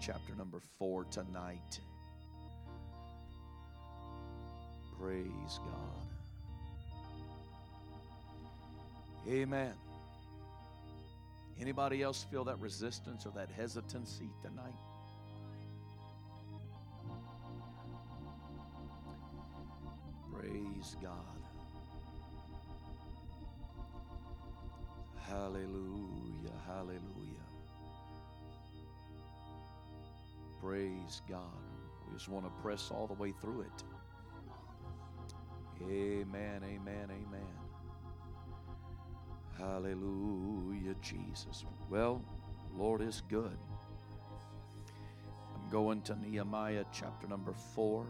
chapter number 4 tonight. Praise God. Amen. Anybody else feel that resistance or that hesitancy tonight? Praise God. Hallelujah, hallelujah. Praise God. We just want to press all the way through it. Amen, amen, amen. Hallelujah, Jesus. Well, Lord is good. I'm going to Nehemiah chapter number 4.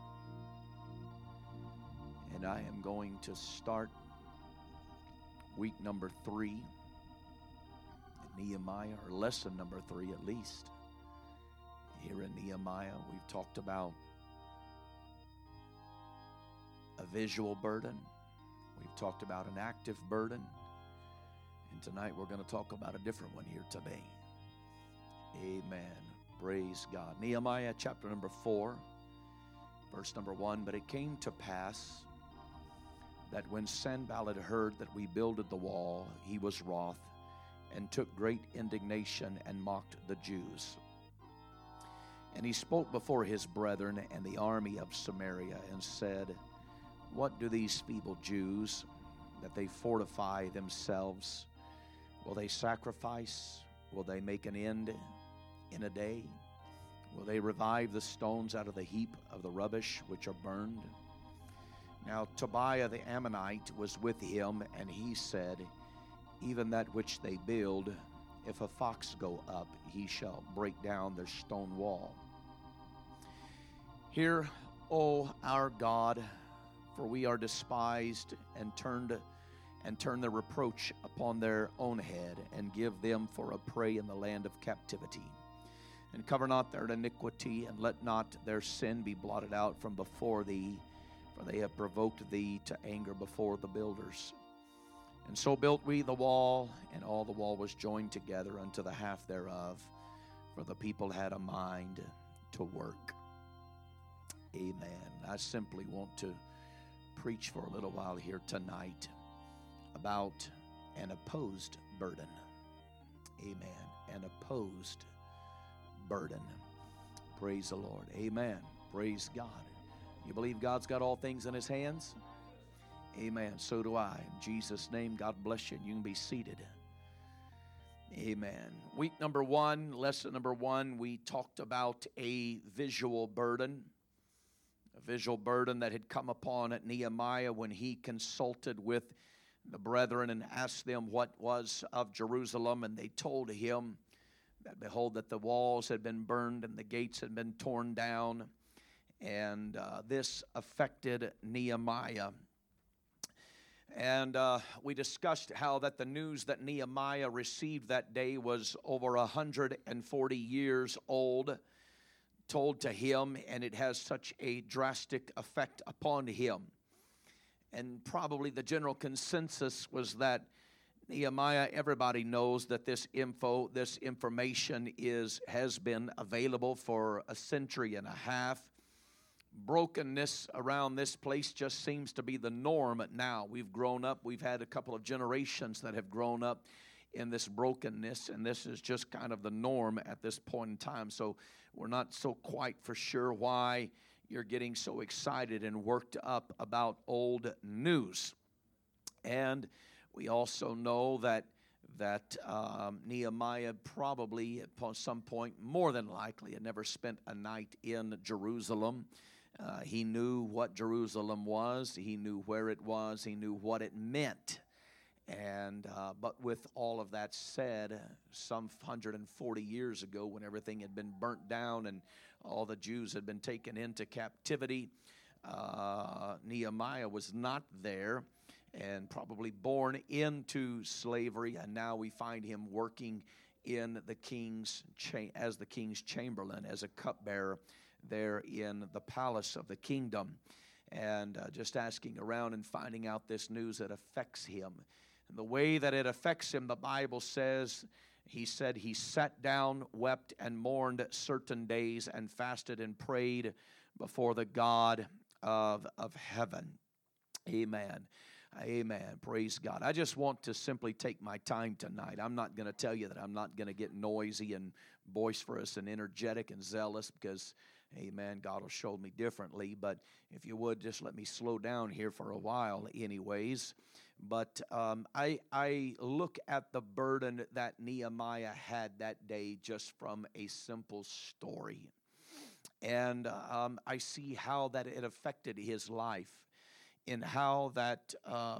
And I am going to start week number 3 in Nehemiah, or lesson number 3 at least. Here in Nehemiah, we've talked about a visual burden. We've talked about an active burden. And tonight we're going to talk about a different one here today. Amen. Praise God. Nehemiah chapter number 4, verse number 1. But it came to pass that when Sanballat heard that we builded the wall, he was wroth, and took great indignation, and mocked the Jews. And he spoke before his brethren and the army of Samaria, and said, What do these feeble Jews, that they fortify themselves? Will they sacrifice? Will they make an end in a day? Will they revive the stones out of the heap of the rubbish which are burned? Now Tobiah the Ammonite was with him, and he said, Even that which they build, if a fox go up, he shall break down their stone wall. Hear, O our God, for we are despised, and turn the reproach upon their own head, and give them for a prey in the land of captivity. And cover not their iniquity, and let not their sin be blotted out from before thee, for they have provoked thee to anger before the builders. And so built we the wall, and all the wall was joined together unto the half thereof, for the people had a mind to work. Amen. I simply want to preach for a little while here tonight about an opposed burden. Amen. An opposed burden. Praise the Lord. Amen. Praise God. You believe God's got all things in his hands? Amen. So do I. In Jesus' name, God bless you. You can be seated. Amen. Week number 1, lesson number 1, we talked about a visual burden. A visual burden that had come upon Nehemiah when he consulted with the brethren and asked them what was of Jerusalem. And they told him that, behold, that the walls had been burned and the gates had been torn down. And this affected Nehemiah. And we discussed how that the news that Nehemiah received that day was over 140 years old, told to him, and it has such a drastic effect upon him. And probably the general consensus was that Nehemiah, everybody knows that this information has been available for a century and a half. Brokenness around this place just seems to be the norm now. We've grown up. We've had a couple of generations that have grown up in this brokenness, and this is just kind of the norm at this point in time. So we're not so quite for sure why you're getting so excited and worked up about old news. And we also know that Nehemiah probably at some point, more than likely, had never spent a night in Jerusalem. He knew what Jerusalem was. He knew where it was. He knew what it meant. And but with all of that said, some 140 years ago, when everything had been burnt down and all the Jews had been taken into captivity, Nehemiah was not there and probably born into slavery. And now we find him working in the king's as the king's chamberlain, as a cupbearer there in the palace of the kingdom. And just asking around and finding out this news that affects him. And the way that it affects him, the Bible says He said he sat down, wept, and mourned certain days, and fasted and prayed before the God of heaven. Amen. Amen. Praise God. I just want to simply take my time tonight. I'm not going to tell you that I'm not going to get noisy and boisterous and energetic and zealous, because, amen, God will show me differently. But if you would, just let me slow down here for a while anyways. But I look at the burden that Nehemiah had that day just from a simple story. And I see how that it affected his life, in how that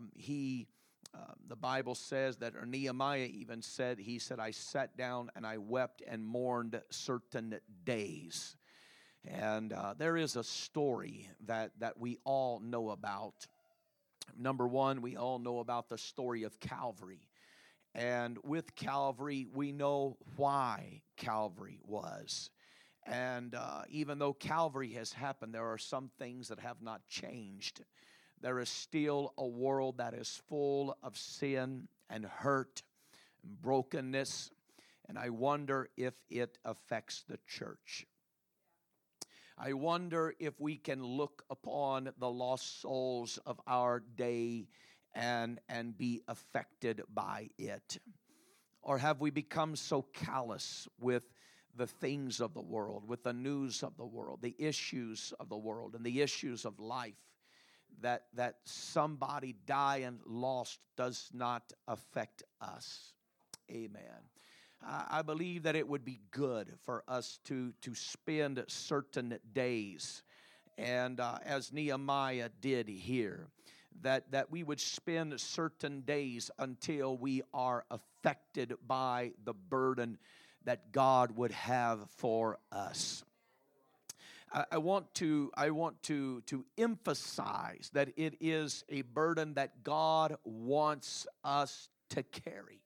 the Bible says that, or Nehemiah even said, he said, I sat down and I wept and mourned certain days. And there is a story that we all know about. Number one, we all know about the story of Calvary. And with Calvary, we know why Calvary was. And even though Calvary has happened, there are some things that have not changed. There is still a world that is full of sin and hurt and brokenness. And I wonder if it affects the church. I wonder if we can look upon the lost souls of our day and be affected by it. Or have we become so callous with the things of the world, with the news of the world, the issues of the world, and the issues of life, that somebody dying lost does not affect us? Amen. I believe that it would be good for us to spend certain days, and as Nehemiah did here, that we would spend certain days until we are affected by the burden that God would have for us. I want to emphasize that it is a burden that God wants us to carry.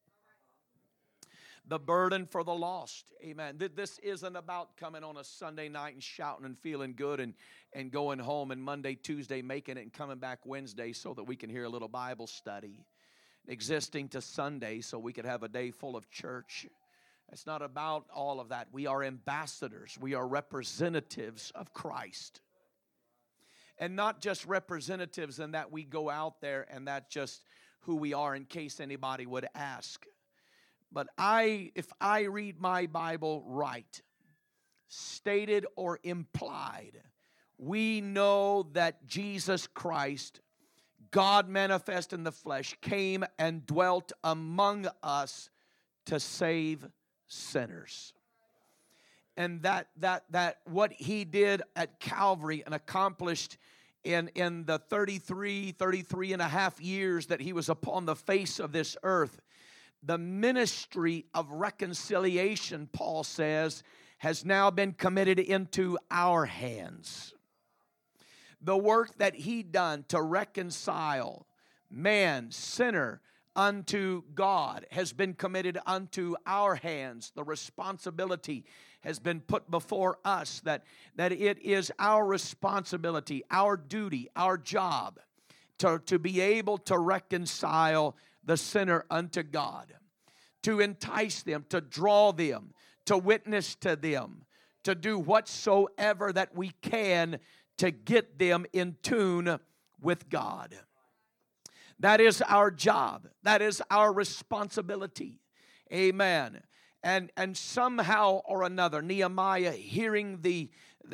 The burden for the lost. Amen. This isn't about coming on a Sunday night and shouting and feeling good and going home, and Monday, Tuesday making it and coming back Wednesday so that we can hear a little Bible study, existing to Sunday so we could have a day full of church. It's not about all of that. We are ambassadors. We are representatives of Christ. And not just representatives in that we go out there and that's just who we are, in case anybody would ask. But if I read my Bible right, stated or implied, we know that Jesus Christ, God manifest in the flesh, came and dwelt among us to save sinners. And that what he did at Calvary and accomplished in the 33 and a half years that he was upon the face of this earth, the ministry of reconciliation, Paul says, has now been committed into our hands. The work that he done to reconcile man, sinner, unto God has been committed unto our hands. The responsibility has been put before us that it is our responsibility, our duty, our job to be able to reconcile the sinner unto God, to entice them, to draw them, to witness to them, to do whatsoever that we can to get them in tune with God. That is our job. That is our responsibility. Amen. And somehow or another, Nehemiah, hearing the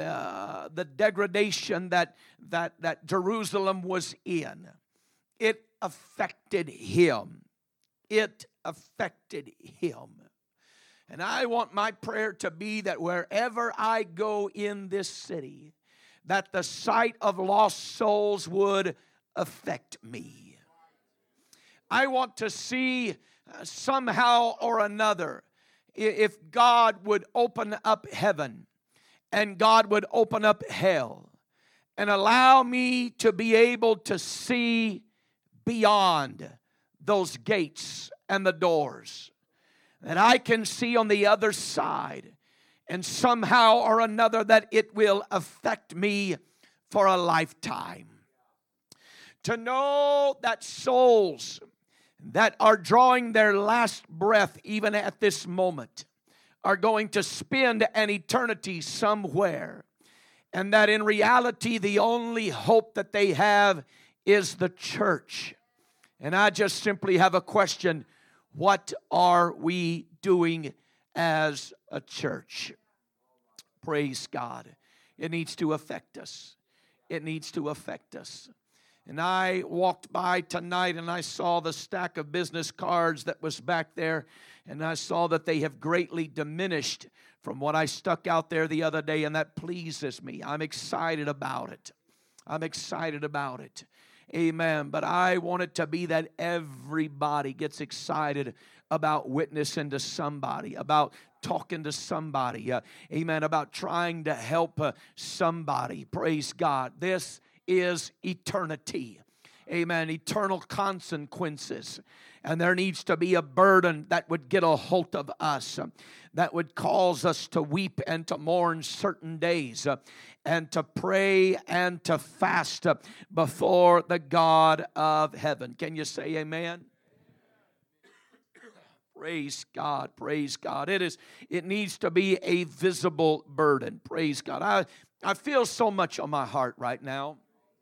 degradation that Jerusalem was in, it affected him. It affected him. And I want my prayer to be that wherever I go in this city, that the sight of lost souls would affect me. I want to see somehow or another, if God would open up heaven and God would open up hell and allow me to be able to see beyond those gates and the doors, that I can see on the other side, and somehow or another that it will affect me for a lifetime. To know that souls that are drawing their last breath even at this moment are going to spend an eternity somewhere, and that in reality the only hope that they have is the church. And I just simply have a question: what are we doing as a church? Praise God. It needs to affect us. It needs to affect us. And I walked by tonight and I saw the stack of business cards that was back there, and I saw that they have greatly diminished from what I stuck out there the other day, and that pleases me. I'm excited about it. I'm excited about it. Amen. But I want it to be that everybody gets excited about witnessing to somebody, about talking to somebody, amen, about trying to help somebody. Praise God. This is eternity. Amen. Eternal consequences. And there needs to be a burden that would get a hold of us, that would cause us to weep and to mourn certain days, and to pray and to fast before the God of heaven. Can you say amen? Praise God, praise God. It needs to be a visible burden. Praise God. I feel so much on my heart right now.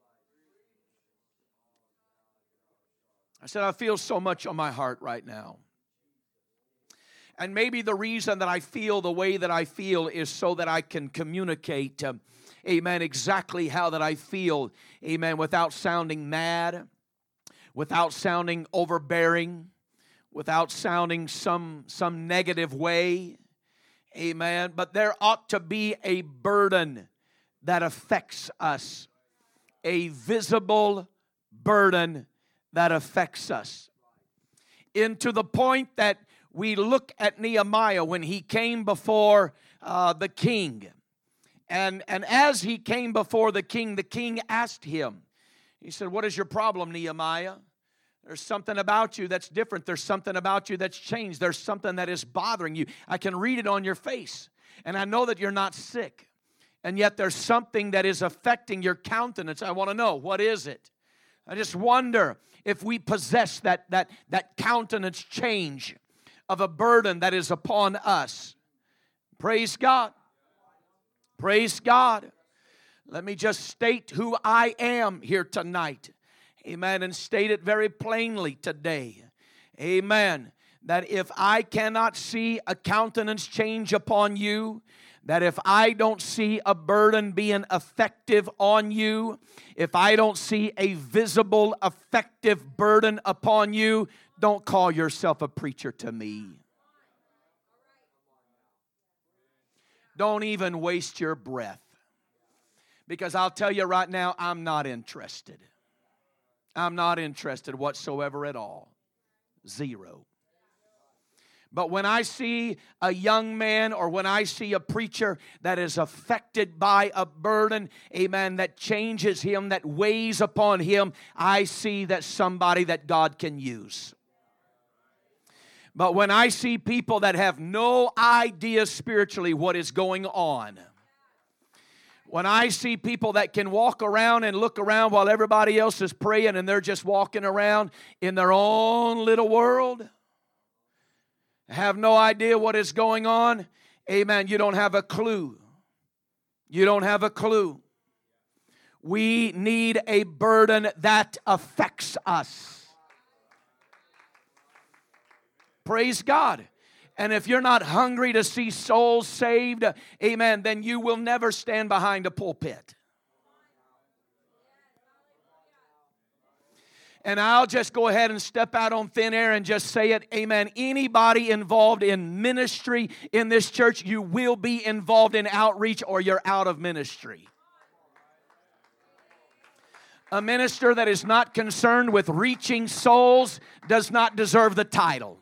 I said, I feel so much on my heart right now. And maybe the reason that I feel the way that I feel is so that I can communicate, amen, exactly how that I feel, amen, without sounding mad, without sounding overbearing, without sounding some negative way, amen. But there ought to be a burden that affects us, a visible burden that affects us, into the point that we look at Nehemiah when he came before the king. And as he came before the king asked him, he said, what is your problem, Nehemiah? There's something about you that's different. There's something about you that's changed. There's something that is bothering you. I can read it on your face. And I know that you're not sick. And yet there's something that is affecting your countenance. I want to know, what is it? I just wonder if we possess that countenance change of a burden that is upon us. Praise God. Praise God. Let me just state who I am here tonight. Amen. And state it very plainly today. Amen. That if I cannot see a countenance change upon you, that if I don't see a burden being effective on you, if I don't see a visible, effective burden upon you, don't call yourself a preacher to me. Don't even waste your breath. Because I'll tell you right now, I'm not interested. I'm not interested whatsoever at all. Zero. But when I see a young man or when I see a preacher that is affected by a burden, amen, that changes him, that weighs upon him, I see that somebody that God can use. But when I see people that have no idea spiritually what is going on, when I see people that can walk around and look around while everybody else is praying and they're just walking around in their own little world, have no idea what is going on, amen, you don't have a clue. You don't have a clue. We need a burden that affects us. Praise God. And if you're not hungry to see souls saved, amen, then you will never stand behind a pulpit. And I'll just go ahead and step out on thin air and just say it, amen. Anybody involved in ministry in this church, you will be involved in outreach or you're out of ministry. A minister that is not concerned with reaching souls does not deserve the title.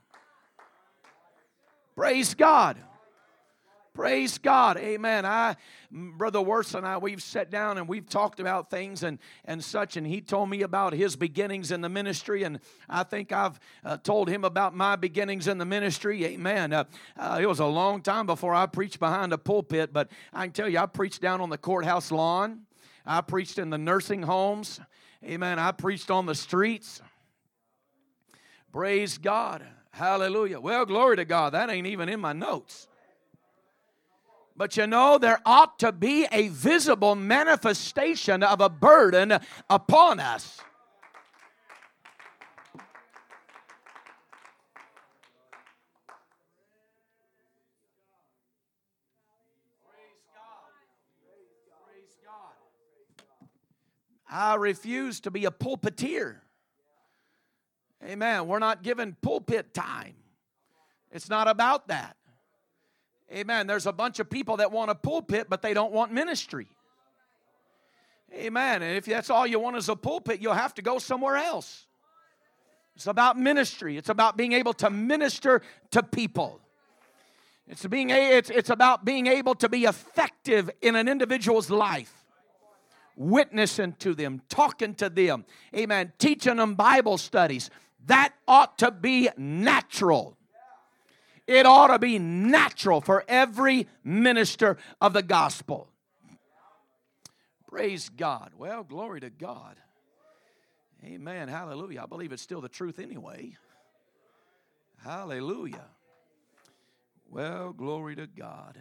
Praise God. Praise God. Amen. Brother Worse and I, we've sat down and we've talked about things and such, and he told me about his beginnings in the ministry, and I think I've told him about my beginnings in the ministry. Amen. It was a long time before I preached behind a pulpit, but I can tell you, I preached down on the courthouse lawn. I preached in the nursing homes. Amen. I preached on the streets. Praise God. Hallelujah. Well, glory to God. That ain't even in my notes. But you know, there ought to be a visible manifestation of a burden upon us. I refuse to be a pulpiteer. Amen. We're not given pulpit time. It's not about that. Amen. There's a bunch of people that want a pulpit, but they don't want ministry. Amen. And if that's all you want is a pulpit, you'll have to go somewhere else. It's about ministry. It's about being able to minister to people. It's about being able to be effective in an individual's life. Witnessing to them, talking to them. Amen. Teaching them Bible studies. That ought to be natural. It ought to be natural for every minister of the gospel. Praise God. Well, glory to God. Amen. Hallelujah. I believe it's still the truth anyway. Hallelujah. Well, glory to God.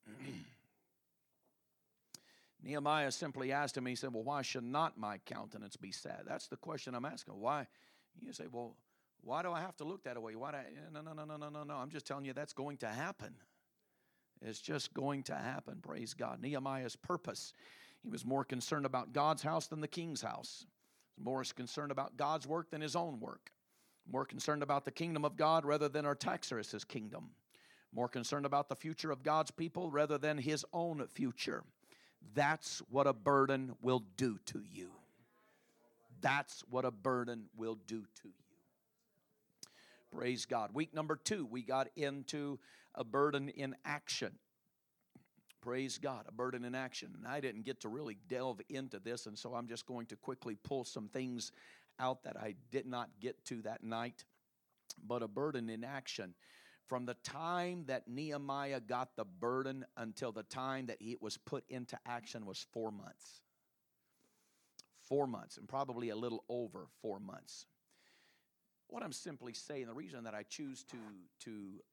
Nehemiah simply asked him, he said, well, why should not my countenance be sad? That's the question I'm asking. Why? You say, well, why do I have to look that way? No. I'm just telling you that's going to happen. It's just going to happen. Praise God. Nehemiah's purpose. He was more concerned about God's house than the king's house. More concerned about God's work than his own work. More concerned about the kingdom of God rather than Artaxerxes' kingdom. More concerned about the future of God's people rather than his own future. That's what a burden will do to you. That's what a burden will do to you. Praise God. Week number 2, we got into a burden in action. Praise God, a burden in action. And I didn't get to really delve into this, and so I'm just going to quickly pull some things out that I did not get to that night. But a burden in action. From the time that Nehemiah got the burden until the time that it was put into action was 4 months. 4 months, and probably a little over 4 months. What I'm simply saying, the reason that I choose to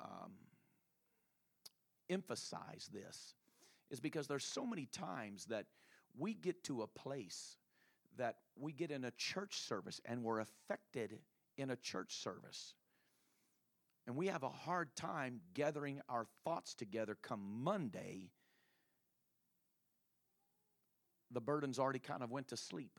emphasize this is because there's so many times that we get to a place that we get in a church service and we're affected in a church service. And we have a hard time gathering our thoughts together come Monday. The burdens already kind of went to sleep.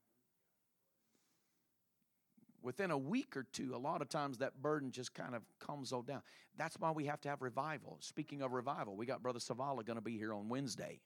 Within a week or two, a lot of times that burden just kind of calms down. That's why we have to have revival. Speaking of revival, we got Brother Savala going to be here on Wednesday.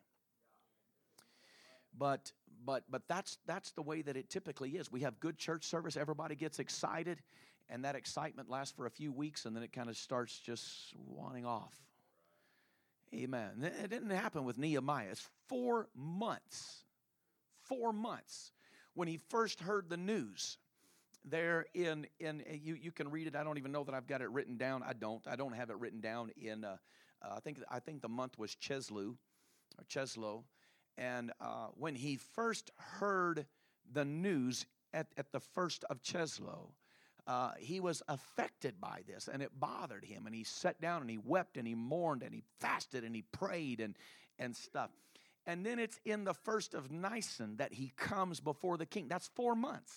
But that's the way that it typically is. We have good church service. Everybody gets excited. And that excitement lasts for a few weeks, and then it kind of starts just wanting off. Amen. It didn't happen with Nehemiah. It's 4 months. 4 months. When he first heard the news. There in you can read it. I don't even know that I've got it written down. I don't have it written down in I think the month was Cheslew or Cheslow. And when he first heard the news at the first of Cheslow, he was affected by this, and it bothered him. And he sat down and he wept and he mourned and he fasted and he prayed and stuff. And then it's in the first of Nisan that he comes before the king. That's 4 months.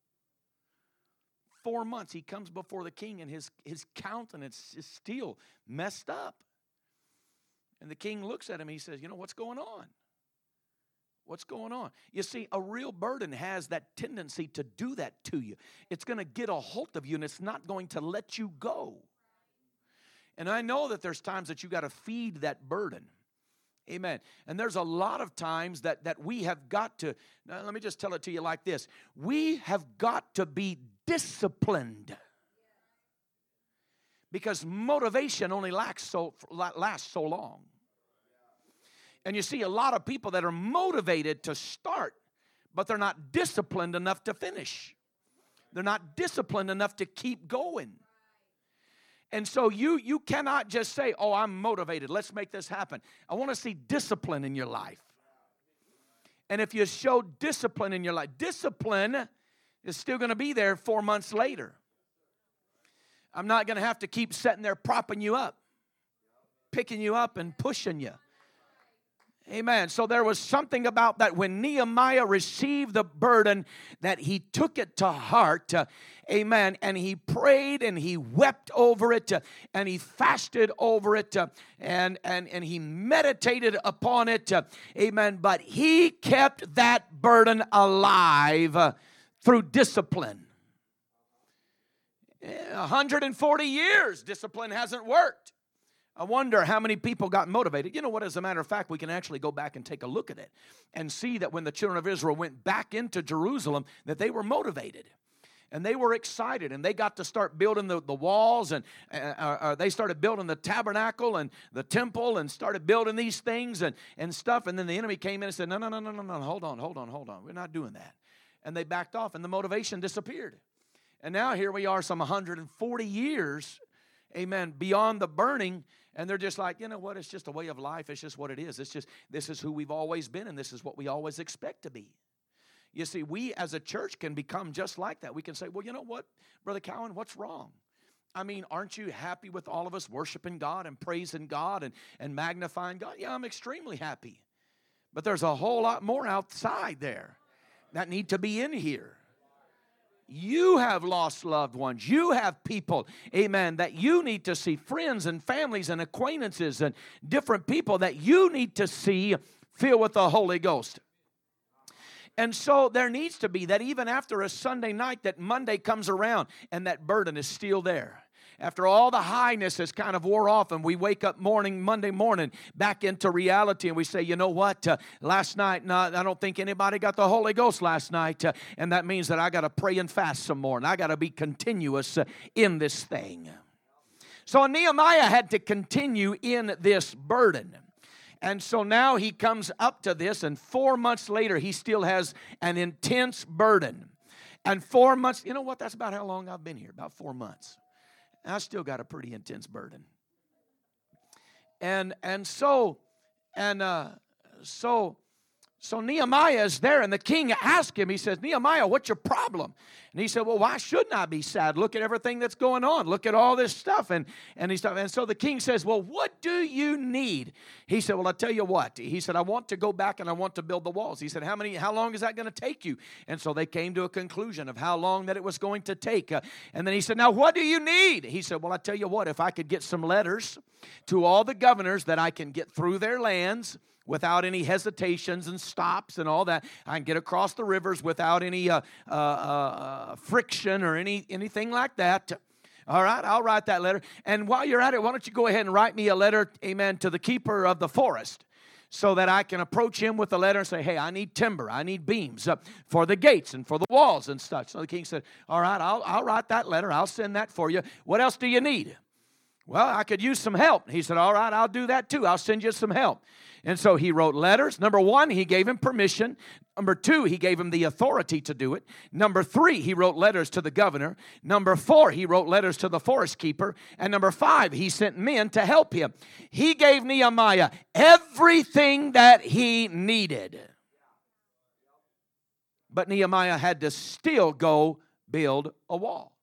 4 months he comes before the king, and his countenance is still messed up. And the king looks at him, he says, what's going on? What's going on? You see, a real burden has that tendency to do that to you. It's going to get a hold of you, and it's not going to let you go. And I know that there's times that you got to feed that burden. Amen. And there's a lot of times that we have got to, now let me just tell it to you like this. We have got to be disciplined. Because motivation only lasts so long. And you see a lot of people that are motivated to start, but they're not disciplined enough to finish. They're not disciplined enough to keep going. And so you cannot just say, oh, I'm motivated. Let's make this happen. I want to see discipline in your life. And if you show discipline in your life, discipline is still going to be there 4 months later. I'm not going to have to keep sitting there propping you up, picking you up and pushing you. Amen. So there was something about that when Nehemiah received the burden that he took it to heart. Amen. And he prayed and he wept over it and he fasted over it and he meditated upon it. Amen. But he kept that burden alive through discipline. 140 years, discipline hasn't worked. I wonder how many people got motivated. You know what, as a matter of fact, we can actually go back and take a look at it and see that when the children of Israel went back into Jerusalem, that they were motivated. And they were excited, and they got to start building the walls, and they started building the tabernacle and the temple and started building these things and stuff. And then the enemy came in and said, no, hold on. We're not doing that. And they backed off, and the motivation disappeared. And now here we are some 140 years, amen, beyond the burning. And they're just like, you know what, it's just a way of life. It's just what it is. It's just, this is who we've always been, and this is what we always expect to be. You see, we as a church can become just like that. We can say, well, you know what, Brother Cowan, what's wrong? I mean, aren't you happy with all of us worshiping God and praising God and magnifying God? Yeah, I'm extremely happy. But there's a whole lot more outside there that need to be in here. You have lost loved ones. You have people, amen, that you need to see, friends and families and acquaintances and different people that you need to see filled with the Holy Ghost. And so there needs to be that even after a Sunday night, that Monday comes around and that burden is still there. After all the highness has kind of wore off and we wake up Monday morning back into reality and we say, you know what, last night, no, I don't think anybody got the Holy Ghost last night. And that means that I got to pray and fast some more and I got to be continuous in this thing. So Nehemiah had to continue in this burden. And so now he comes up to this, and 4 months later he still has an intense burden. And 4 months, you know what, that's about how long I've been here, about 4 months. I still got a pretty intense burden. So Nehemiah is there, and the king asked him, he says, Nehemiah, what's your problem? And he said, well, why shouldn't I be sad? Look at everything that's going on. Look at all this stuff. And so the king says, well, what do you need? He said, well, I'll tell you what. He said, I want to go back and I want to build the walls. He said, how long is that going to take you? And so they came to a conclusion of how long that it was going to take. And then he said, now what do you need? He said, well, I'll tell you what, if I could get some letters to all the governors that I can get through their lands without any hesitations and stops and all that. I can get across the rivers without any friction or anything like that. All right, I'll write that letter. And while you're at it, why don't you go ahead and write me a letter, amen, to the keeper of the forest, so that I can approach him with a letter and say, hey, I need timber, I need beams for the gates and for the walls and such. So the king said, all right, I'll write that letter. I'll send that for you. What else do you need? Well, I could use some help. He said, all right, I'll do that too. I'll send you some help. And so he wrote letters. Number 1, he gave him permission. Number 2, he gave him the authority to do it. Number 3, he wrote letters to the governor. Number 4, he wrote letters to the forest keeper. And number 5, he sent men to help him. He gave Nehemiah everything that he needed. But Nehemiah had to still go build a wall.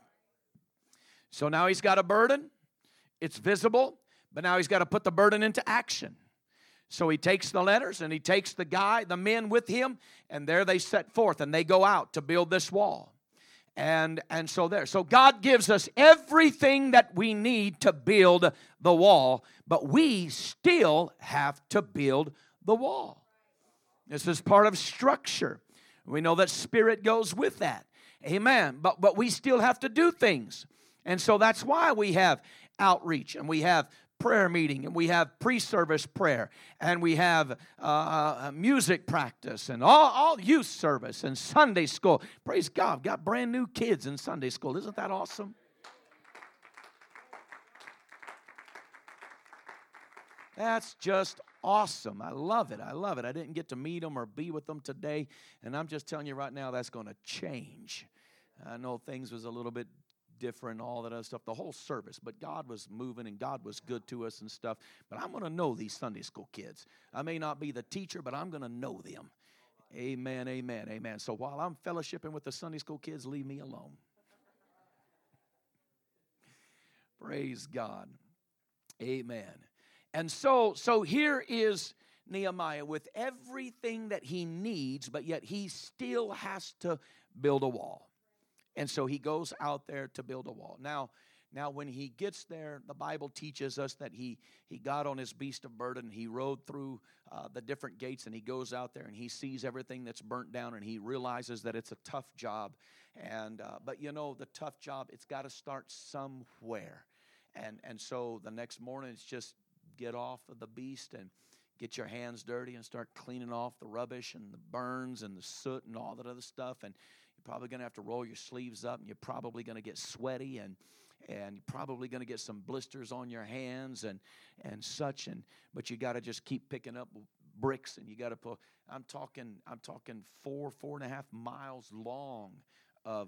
So now he's got a burden. It's visible, but now he's got to put the burden into action. So he takes the letters and he takes the men with him, and there they set forth and they go out to build this wall. And so God gives us everything that we need to build the wall, but we still have to build the wall. This is part of structure. We know that spirit goes with that. Amen. But we still have to do things. And so that's why we have outreach, and we have prayer meeting, and we have pre-service prayer, and we have music practice, and all youth service and Sunday school. Praise God, we've got brand new kids in Sunday school. Isn't that awesome? That's just awesome. I love it. I didn't get to meet them or be with them today, and I'm just telling you right now, that's going to change. I know things was a little bit different, all that other stuff, the whole service, but God was moving and God was good to us and stuff. But I'm going to know these Sunday school kids. I may not be the teacher, but I'm going to know them. Amen, amen, amen. So while I'm fellowshipping with the Sunday school kids, leave me alone. Praise God. Amen. And so here is Nehemiah with everything that he needs, but yet he still has to build a wall. And so he goes out there to build a wall. Now when he gets there, the Bible teaches us that he got on his beast of burden. He rode through the different gates, and he goes out there and he sees everything that's burnt down, and he realizes that it's a tough job. And but you know, the tough job, it's got to start somewhere. And so the next morning, it's just get off of the beast and get your hands dirty and start cleaning off the rubbish and the burns and the soot and all that other stuff. And you're probably going to have to roll your sleeves up, and you're probably going to get sweaty, and you're probably going to get some blisters on your hands and such. But you got to just keep picking up bricks, and you got to put. I'm talking 4.5 miles long of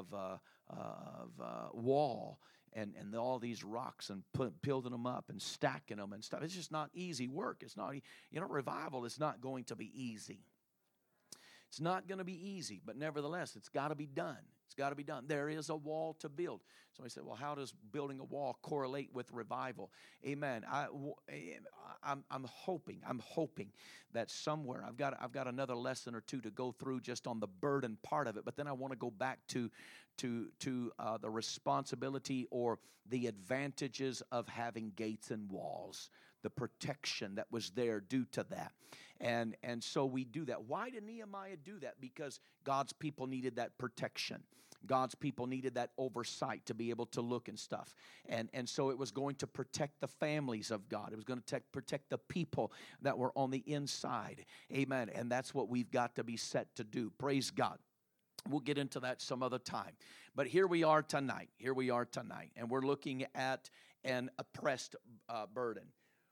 wall. And all these rocks and building them up and stacking them and stuff. It's just not easy work. It's not, revival is not going to be easy. It's not going to be easy, but nevertheless, it's got to be done. It's got to be done. There is a wall to build. Somebody said, well, how does building a wall correlate with revival? Amen. I'm hoping that somewhere, I've got another lesson or two to go through just on the burden part of it, but then I want to go back to the responsibility or the advantages of having gates and walls, the protection that was there due to that. And so we do that. Why did Nehemiah do that? Because God's people needed that protection. God's people needed that oversight to be able to look and stuff. And so it was going to protect the families of God. It was going to protect the people that were on the inside. Amen. And that's what we've got to be set to do. Praise God. We'll get into that some other time. But here we are tonight. And we're looking at an oppressed burden.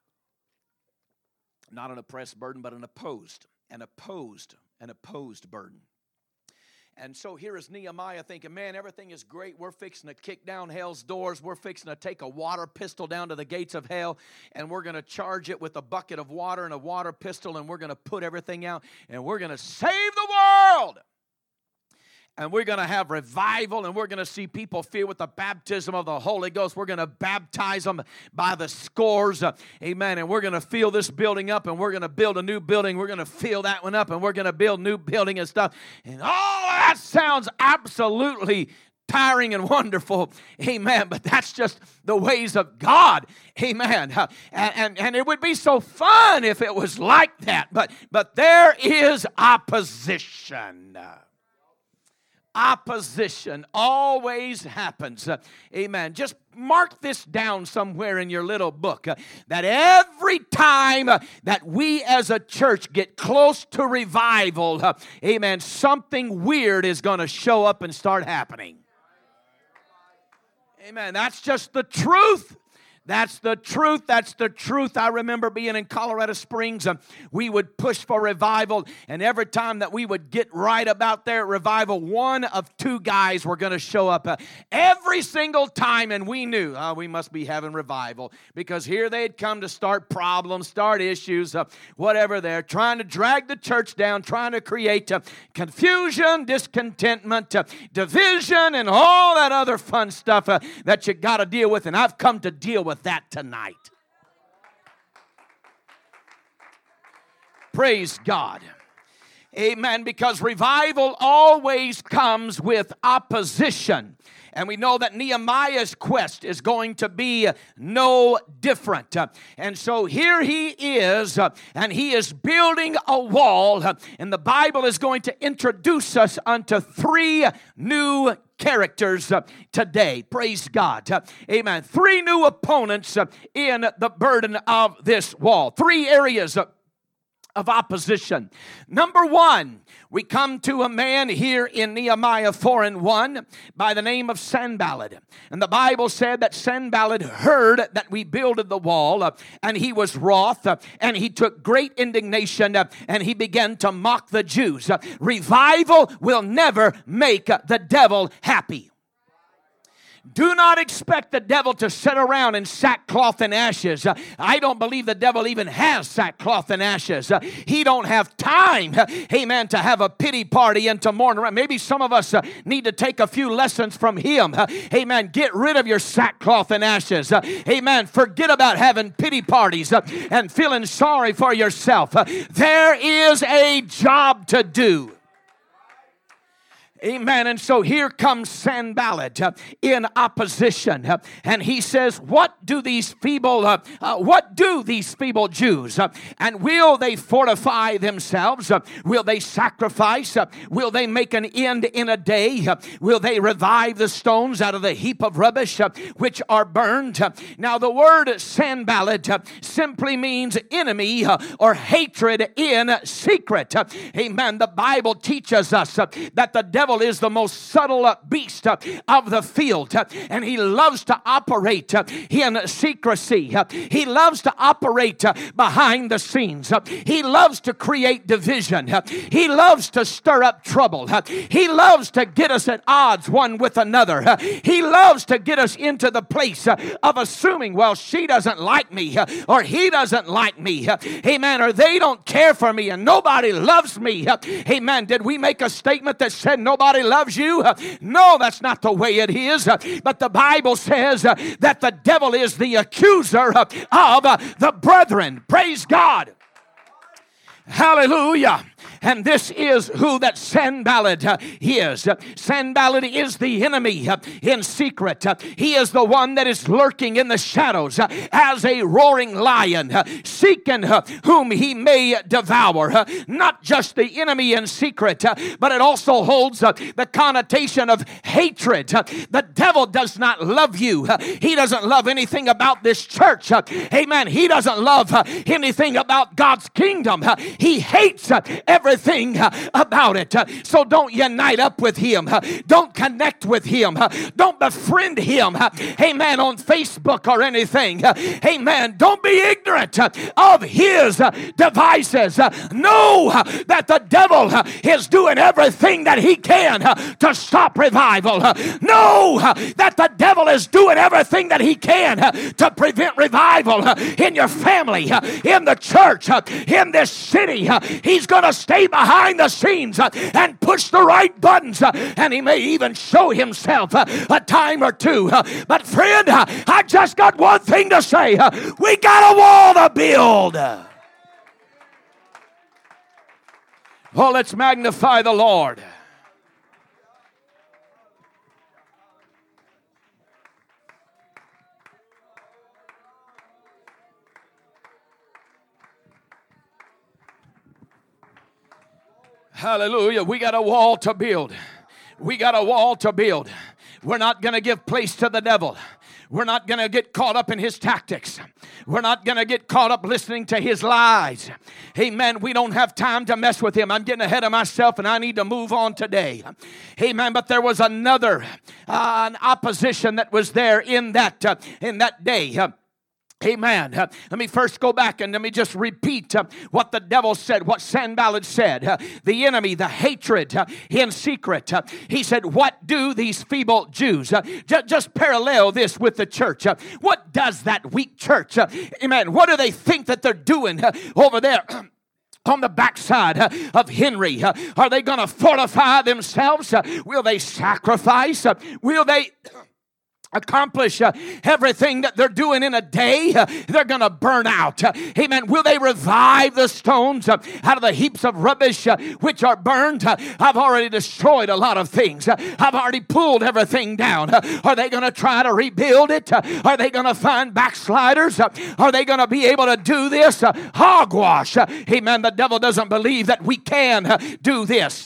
Not an oppressed burden, but an opposed burden. And so here is Nehemiah thinking, man, everything is great. We're fixing to kick down hell's doors. We're fixing to take a water pistol down to the gates of hell, and we're going to charge it with a bucket of water and a water pistol, and we're going to put everything out, and we're going to save the world. And we're going to have revival, and we're going to see people filled with the baptism of the Holy Ghost. We're going to baptize them by the scores. Amen. And we're going to fill this building up, and we're going to build a new building. We're going to fill that one up, and we're going to build new building and stuff. And all that sounds absolutely tiring and wonderful. Amen. But that's just the ways of God. Amen. And it would be so fun if it was like that. But there is opposition. Opposition always happens. Amen. Just mark this down somewhere in your little book. That every time that we as a church get close to revival, amen, something weird is going to show up and start happening. Amen. That's just the truth. That's the truth. That's the truth. I remember being in Colorado Springs. We would push for revival, and every time that we would get right about there at revival, one of two guys were going to show up every single time, and we knew we must be having revival, because here they'd come to start problems, start issues, whatever. They're trying to drag the church down, trying to create confusion, discontentment, division, and all that other fun stuff that you got to deal with, and I've come to deal with that tonight. Praise God. Amen. Because revival always comes with opposition. And we know that Nehemiah's quest is going to be no different. And so here he is, and he is building a wall. And the Bible is going to introduce us unto three new characters today. Praise God. Amen. Three new opponents in the burden of this wall. Three areas of opposition. Number one, we come to a man here in Nehemiah 4:1 by the name of Sanballat. And the Bible said that Sanballat heard that we builded the wall, and he was wroth, and he took great indignation, and he began to mock the Jews. Revival will never make the devil happy. Do not expect the devil to sit around in sackcloth and ashes. I don't believe the devil even has sackcloth and ashes. He don't have time, amen, to have a pity party and to mourn around. Maybe some of us need to take a few lessons from him. Amen. Get rid of your sackcloth and ashes. Amen. Forget about having pity parties and feeling sorry for yourself. There is a job to do. Amen. And so here comes Sanballat in opposition, and he says, "What do these feeble Jews? And will they fortify themselves? Will they sacrifice? Will they make an end in a day? Will they revive the stones out of the heap of rubbish which are burned?" Now the word Sanballat simply means enemy or hatred in secret. Amen. The Bible teaches us that the devil is the most subtle beast of the field, and he loves to operate in secrecy. He loves to operate behind the scenes. He loves to create division. He loves to stir up trouble. He loves to get us at odds one with another. He loves to get us into the place of assuming, well, she doesn't like me, or he doesn't like me, amen, or they don't care for me, and nobody loves me, amen. Did we make a statement that said nobody loves you? No, that's not the way it is. But the Bible says that the devil is the accuser of the brethren. Praise God. Hallelujah. And this is who that Sanballat is. Sanballat is the enemy in secret. He is the one that is lurking in the shadows as a roaring lion, seeking whom he may devour. Not just the enemy in secret, but it also holds the connotation of hatred. The devil does not love you. He doesn't love anything about this church. Amen. He doesn't love anything about God's kingdom. He hates everything about it. So don't unite up with him. Don't connect with him. Don't befriend him. Amen. On Facebook or anything. Amen. Don't be ignorant of his devices. Know that the devil is doing everything that he can to stop revival. Know that the devil is doing everything that he can to prevent revival in your family, in the church, in this city. He's going to stay behind the scenes and push the right buttons, and he may even show himself a time or two. But friend, I just got one thing to say. We got a wall to build. Oh, let's magnify the Lord. Hallelujah. We got a wall to build. We got a wall to build. We're not going to give place to the devil. We're not going to get caught up in his tactics. We're not going to get caught up listening to his lies. Amen. We don't have time to mess with him. I'm getting ahead of myself and I need to move on today. Amen. But there was another an opposition that was there in that day. Amen. Let me first go back and let me just repeat what the devil said, what Sanballat said. The enemy, the hatred in secret. He said, what do these feeble Jews? Just parallel this with the church. What does that weak church? Amen. What do they think that they're doing over there? On the backside of Henry? Are they going to fortify themselves? Will they sacrifice? Will they accomplish everything that they're doing in a day? They're going to burn out. Amen. Will they revive the stones out of the heaps of rubbish which are burned? I've already destroyed a lot of things. I've already pulled everything down. Are they going to try to rebuild it? Are they going to find backsliders? Are they going to be able to do this? Hogwash. Amen. The devil doesn't believe that we can do this.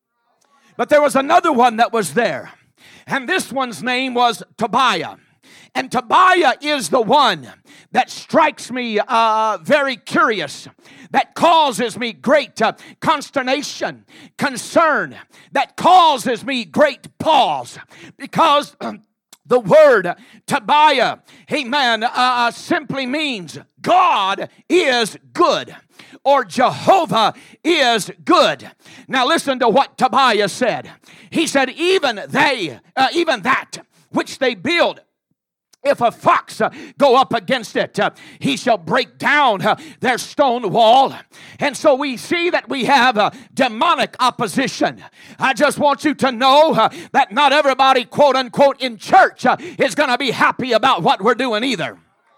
But there was another one that was there. And this one's name was Tobiah. And Tobiah is the one that strikes me very curious, that causes me great consternation, concern, that causes me great pause. Because the word Tobiah, amen, simply means God is good, or Jehovah is good. Now listen to what Tobiah said. He said, even that which they build, if a fox go up against it, he shall break down their stone wall. And so we see that we have demonic opposition. I just want you to know that not everybody, quote unquote, in church is going to be happy about what we're doing either.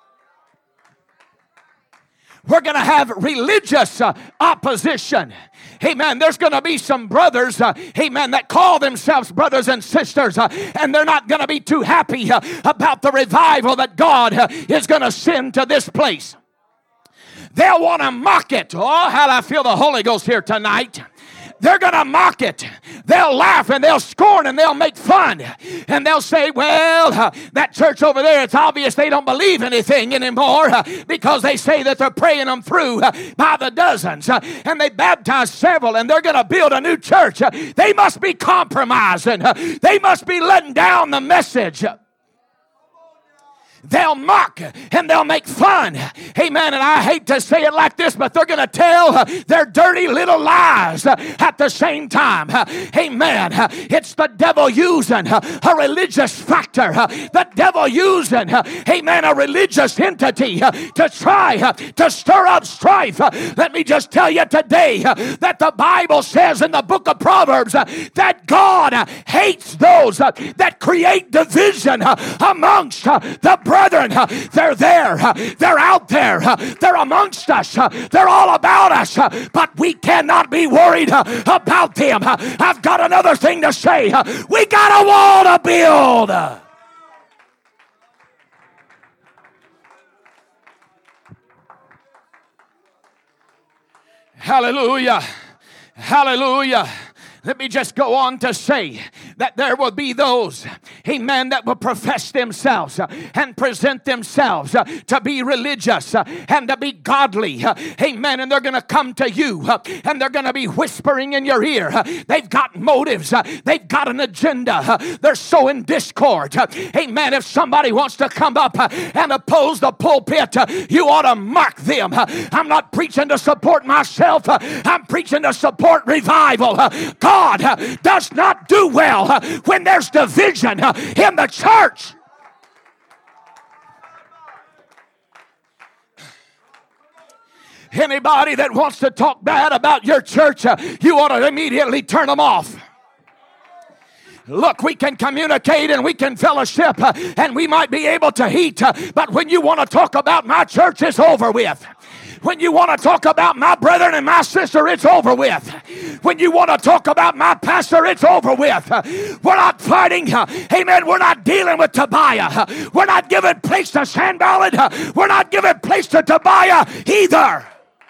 We're going to have religious opposition. Amen. There's going to be some brothers, amen, that call themselves brothers and sisters, and they're not going to be too happy about the revival that God is going to send to this place. They'll want to mock it. Oh, how do I feel the Holy Ghost here tonight? They're going to mock it. They'll laugh and they'll scorn and they'll make fun. And they'll say, well, that church over there, it's obvious they don't believe anything anymore because they say that they're praying them through by the dozens. And they baptize several and they're going to build a new church. They must be compromising. They must be letting down the message. They'll mock and they'll make fun. Amen. And I hate to say it like this, but they're going to tell their dirty little lies at the same time. Amen. It's the devil using a religious factor. The devil using, amen, a religious entity to try to stir up strife. Let me just tell you today that the Bible says in the book of Proverbs that God hates those that create division amongst the brethren. They're there. They're out there. They're amongst us. They're all about us. But we cannot be worried about them. I've got another thing to say. We got a wall to build. Hallelujah. Hallelujah. Let me just go on to say that there will be those, amen, that will profess themselves and present themselves to be religious and to be godly, amen, and they're going to come to you and they're going to be whispering in your ear. They've got motives. They've got an agenda. They're sowing discord. Amen. If somebody wants to come up and oppose the pulpit, you ought to mark them. I'm not preaching to support myself. I'm preaching to support revival. God does not do well when there's division in the church. Anybody that wants to talk bad about your church, you ought to immediately turn them off. Look, we can communicate and we can fellowship and we might be able to eat, but when you want to talk about my church, it's over with. When you want to talk about my brethren and my sister, it's over with. When you want to talk about my pastor, it's over with. We're not fighting. Amen. We're not dealing with Tobiah. We're not giving place to Sanballat. We're not giving place to Tobiah either.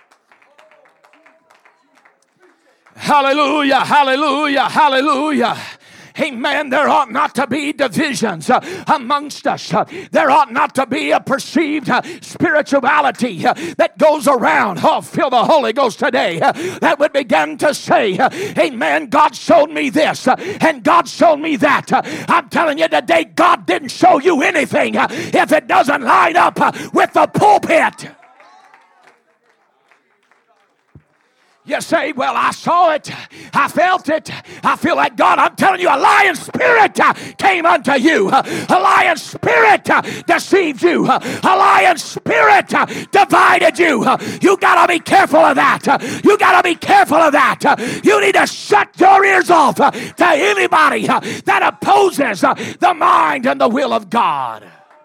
Hallelujah, hallelujah, hallelujah. Amen. There ought not to be divisions amongst us. There ought not to be a perceived spirituality that goes around. Oh, feel the Holy Ghost today. That would begin to say, amen, God showed me this and God showed me that. I'm telling you today, God didn't show you anything if it doesn't line up with the pulpit. You say, well, I saw it. I felt it. I feel like God. I'm telling you, a lying spirit came unto you. A lying spirit deceived you. A lying spirit divided you. You got to be careful of that. You got to be careful of that. You need to shut your ears off to anybody that opposes the mind and the will of God.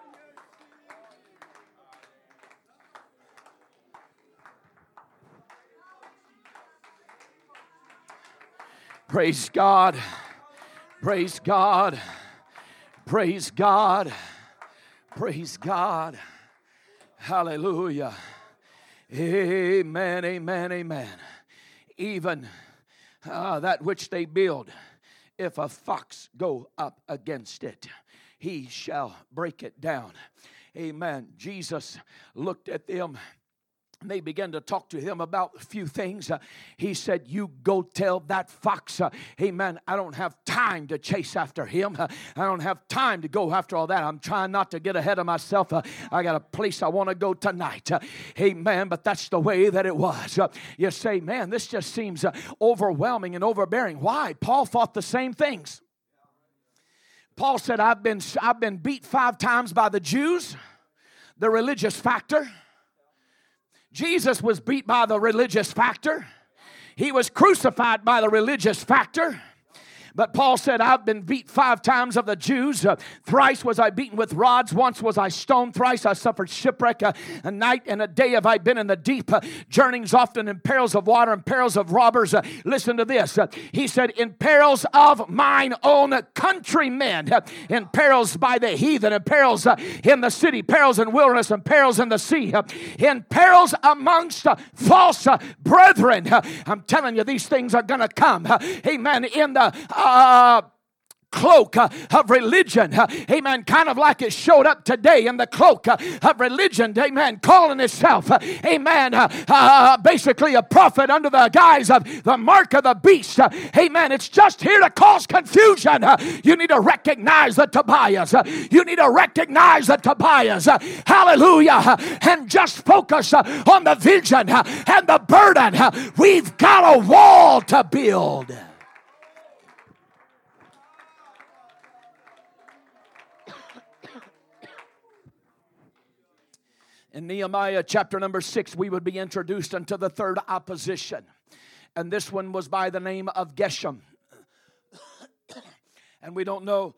Praise God. Praise God. Praise God. Praise God. Hallelujah. Amen, amen, amen. Even that which they build, if a fox go up against it, he shall break it down. Amen. Jesus looked at them. They began to talk to him about a few things. He said, you go tell that fox, amen, I don't have time to chase after him. I don't have time to go after all that. I'm trying not to get ahead of myself. I got a place I want to go tonight. Amen, but that's the way that it was. You say, man, this just seems overwhelming and overbearing. Why? Paul fought the same things. Paul said, I've been beat 5 times by the Jews, the religious factor. Jesus was beat by the religious factor. He was crucified by the religious factor. But Paul said, I've been beat 5 times of the Jews. Thrice was I beaten with rods. Once was I stoned. Thrice I suffered shipwreck. A night and a day have I been in the deep. Journeyings often in perils of water and perils of robbers. Listen to this. He said, in perils of mine own countrymen. In perils by the heathen. In perils in the city. Perils in wilderness and perils in the sea. In perils amongst false brethren. I'm telling you, these things are going to come. Amen. In the cloak of religion, amen, kind of like it showed up today in the cloak of religion, amen, calling itself, amen, basically a prophet under the guise of the mark of the beast, amen. It's just here to cause confusion. You need to recognize the Tobias. You need to recognize the Tobias. Hallelujah. And just focus on the vision and the burden. We've got a wall to build. In Nehemiah chapter number 6, we would be introduced into the third opposition. And this one was by the name of Geshem. And we don't know,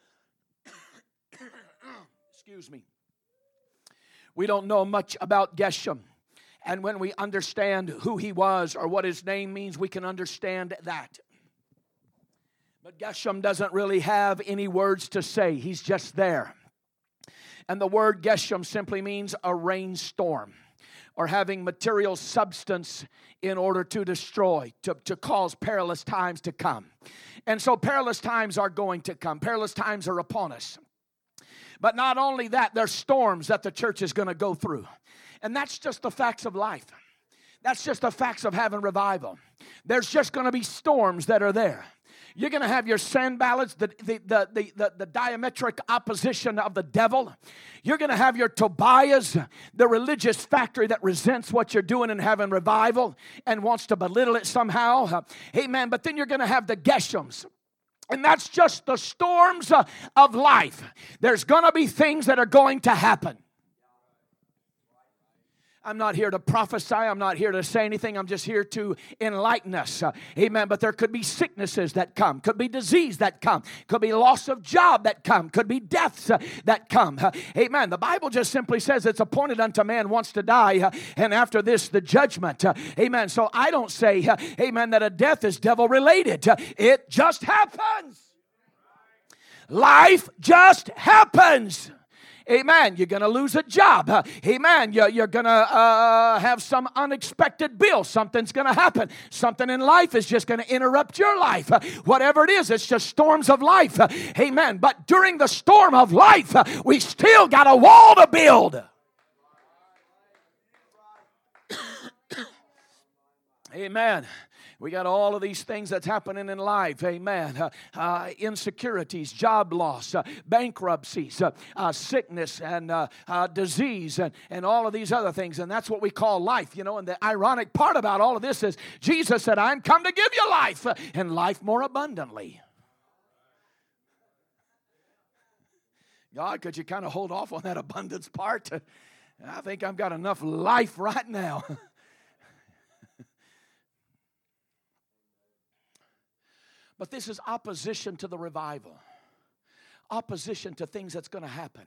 excuse me, we don't know much about Geshem. And when we understand who he was or what his name means, we can understand that. But Geshem doesn't really have any words to say. He's just there. And the word Geshem simply means a rainstorm, or having material substance in order to destroy, to cause perilous times to come. And so perilous times are going to come. Perilous times are upon us. But not only that, there's storms that the church is going to go through. And that's just the facts of life. That's just the facts of having revival. There's just going to be storms that are there. You're going to have your Sanballats, the diametric opposition of the devil. You're going to have your Tobias, the religious factory that resents what you're doing and having revival and wants to belittle it somehow. Amen. But then you're going to have the Geshems. And that's just the storms of life. There's going to be things that are going to happen. I'm not here to prophesy. I'm not here to say anything. I'm just here to enlighten us. Amen. But there could be sicknesses that come. Could be disease that come. Could be loss of job that come. Could be deaths that come. Amen. The Bible just simply says it's appointed unto man once to die. And after this, the judgment. Amen. So I don't say, amen, that a death is devil related. It just happens. Life just happens. Amen. You're going to lose a job. Amen. You're going to have some unexpected bill. Something's going to happen. Something in life is just going to interrupt your life. Whatever it is, it's just storms of life. Amen. But during the storm of life, we still got a wall to build. Amen. We got all of these things that's happening in life. Amen. Insecurities, job loss, bankruptcies, sickness, and disease, and all of these other things. And that's what we call life, you know. And the ironic part about all of this is Jesus said, I'm come to give you life, and life more abundantly. God, could you kind of hold off on that abundance part? I think I've got enough life right now. But this is opposition to the revival. Opposition to things that's going to happen.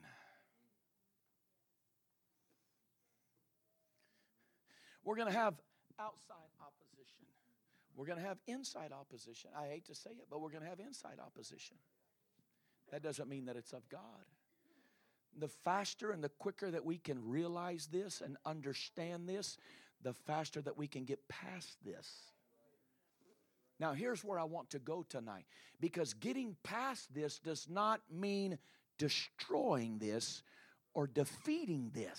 We're going to have outside opposition. We're going to have inside opposition. I hate to say it, but we're going to have inside opposition. That doesn't mean that it's of God. The faster and the quicker that we can realize this and understand this, the faster that we can get past this. Now, here's where I want to go tonight. Because getting past this does not mean destroying this or defeating this.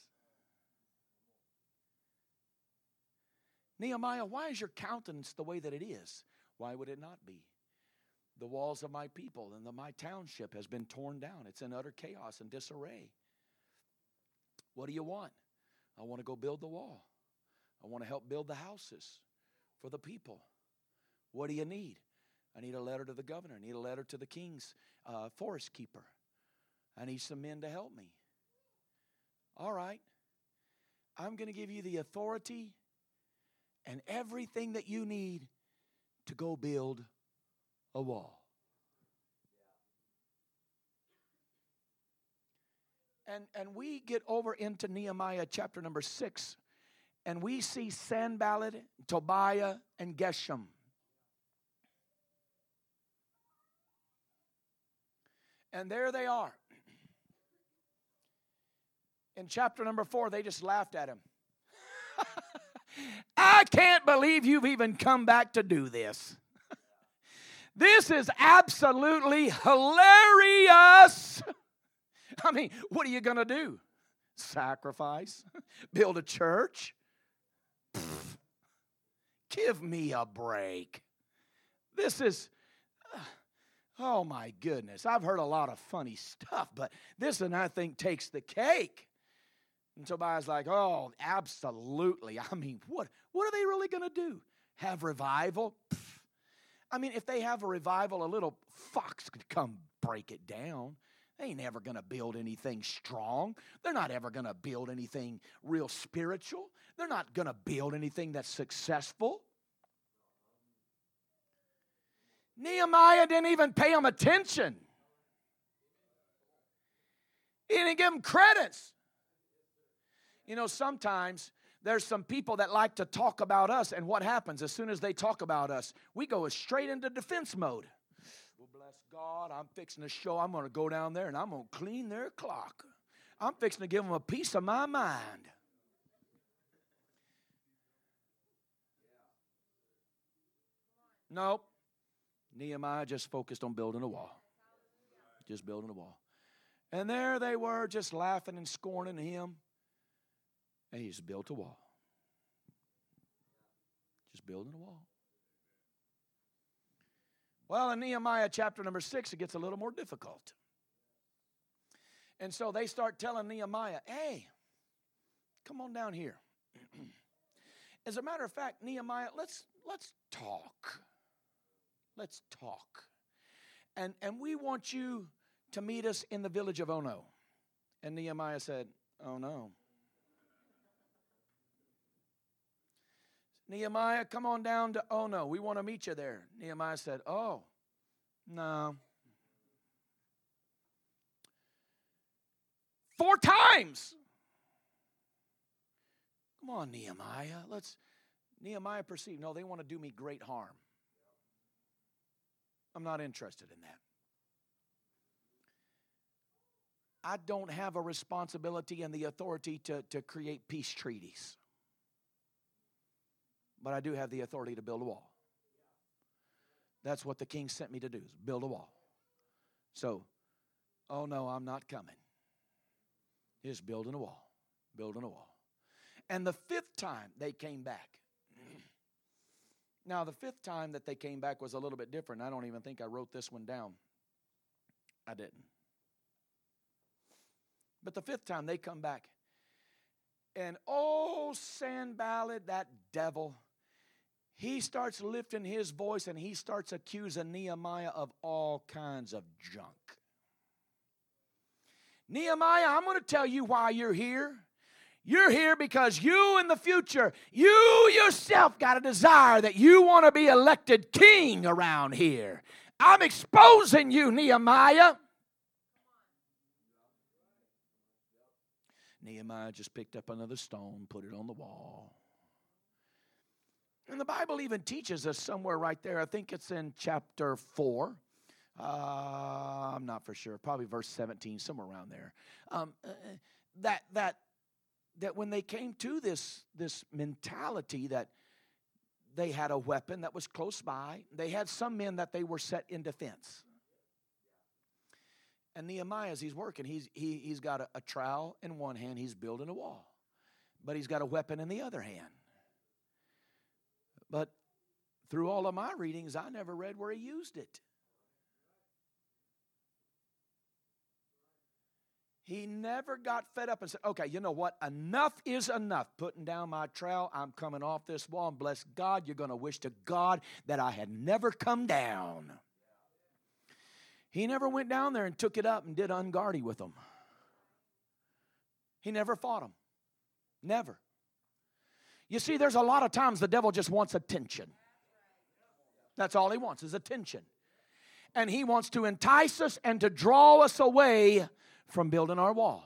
Nehemiah, why is your countenance the way that it is? Why would it not be? The walls of my people and my township has been torn down. It's in utter chaos and disarray. What do you want? I want to go build the wall. I want to help build the houses for the people. What do you need? I need a letter to the governor. I need a letter to the king's forest keeper. I need some men to help me. All right. I'm going to give you the authority and everything that you need to go build a wall. And we get over into Nehemiah chapter number 6, and we see Sanballat, Tobiah, and Geshem. And there they are. In chapter number 4, they just laughed at him. I can't believe you've even come back to do this. This is absolutely hilarious. I mean, what are you going to do? Sacrifice? Build a church? Pfft, give me a break. This is, oh my goodness. I've heard a lot of funny stuff, but this one I think takes the cake. And Tobiah's like, oh, absolutely. I mean, what are they really going to do? Have revival? Pfft. I mean, if they have a revival, a little fox could come break it down. They ain't ever going to build anything strong. They're not ever going to build anything real spiritual. They're not going to build anything that's successful. Nehemiah didn't even pay them attention. He didn't give them credits. You know, sometimes there's some people that like to talk about us, and what happens as soon as they talk about us, we go straight into defense mode. Well, bless God, I'm fixing to show, I'm going to go down there and I'm going to clean their clock. I'm fixing to give them a piece of my mind. Nope. Nehemiah just focused on building a wall. Just building a wall. And there they were just laughing and scorning him. And he just built a wall. Just building a wall. Well, in Nehemiah chapter number 6, it gets a little more difficult. And so they start telling Nehemiah, hey, come on down here. As a matter of fact, Nehemiah, let's talk. Let's talk. And we want you to meet us in the village of Ono. And Nehemiah said, oh no. Nehemiah, come on down to Ono. We want to meet you there. Nehemiah said, oh, no. 4 times. Come on, Nehemiah. Nehemiah perceived, no, they want to do me great harm. I'm not interested in that. I don't have a responsibility and the authority to create peace treaties. But I do have the authority to build a wall. That's what the king sent me to do, is build a wall. So, oh no, I'm not coming. Just building a wall, building a wall. And the 5th time they came back. Now, the 5th time that they came back was a little bit different. I don't even think I wrote this one down. I didn't. But the 5th time they come back. And oh, Sanballat, that devil, he starts lifting his voice and he starts accusing Nehemiah of all kinds of junk. Nehemiah, I'm going to tell you why you're here. You're here because you in the future, you yourself got a desire that you want to be elected king around here. I'm exposing you, Nehemiah. Nehemiah just picked up another stone, put it on the wall. And the Bible even teaches us somewhere right there, I think it's in chapter 4. I'm not for sure, probably verse 17, somewhere around there. That when they came to this mentality that they had a weapon that was close by, they had some men that they were set in defense. And Nehemiah, as he's working, he's got a trowel in one hand, he's building a wall. But he's got a weapon in the other hand. But through all of my readings, I never read where he used it. He never got fed up and said, okay, you know what? Enough is enough. Putting down my trowel, I'm coming off this wall, and bless God, you're going to wish to God that I had never come down. He never went down there and took it up and did unguardy with them. He never fought them. Never. You see, there's a lot of times the devil just wants attention. That's all he wants is attention. And he wants to entice us and to draw us away from building our wall.